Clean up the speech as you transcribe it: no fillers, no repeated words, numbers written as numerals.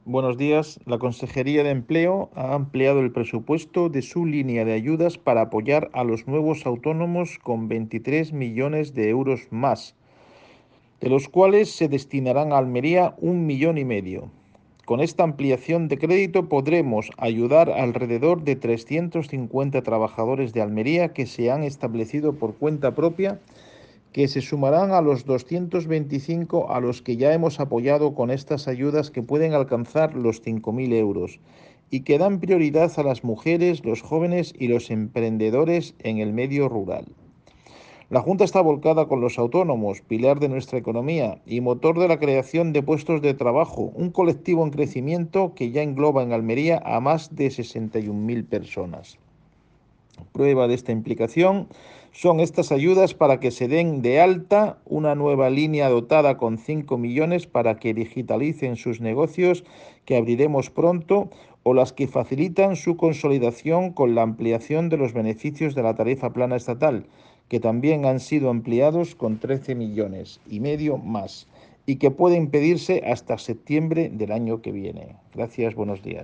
Buenos días. La Consejería de Empleo ha ampliado el presupuesto de su línea de ayudas para apoyar a los nuevos autónomos con 23 millones de euros más, de los cuales se destinarán a Almería 1,5 millones. Con esta ampliación de crédito podremos ayudar a alrededor de 350 trabajadores de Almería que se han establecido por cuenta propia, que se sumarán a los 225 a los que ya hemos apoyado con estas ayudas, que pueden alcanzar los 5.000 euros y que dan prioridad a las mujeres, los jóvenes y los emprendedores en el medio rural. La Junta está volcada con los autónomos, pilar de nuestra economía y motor de la creación de puestos de trabajo, un colectivo en crecimiento que ya engloba en Almería a más de 61.000 personas. Prueba de esta implicación son estas ayudas para que se den de alta una nueva línea dotada con 5 millones para que digitalicen sus negocios, que abriremos pronto, o las que facilitan su consolidación con la ampliación de los beneficios de la tarifa plana estatal, que también han sido ampliados con 13,5 millones más y que pueden pedirse hasta septiembre del año que viene. Gracias, buenos días.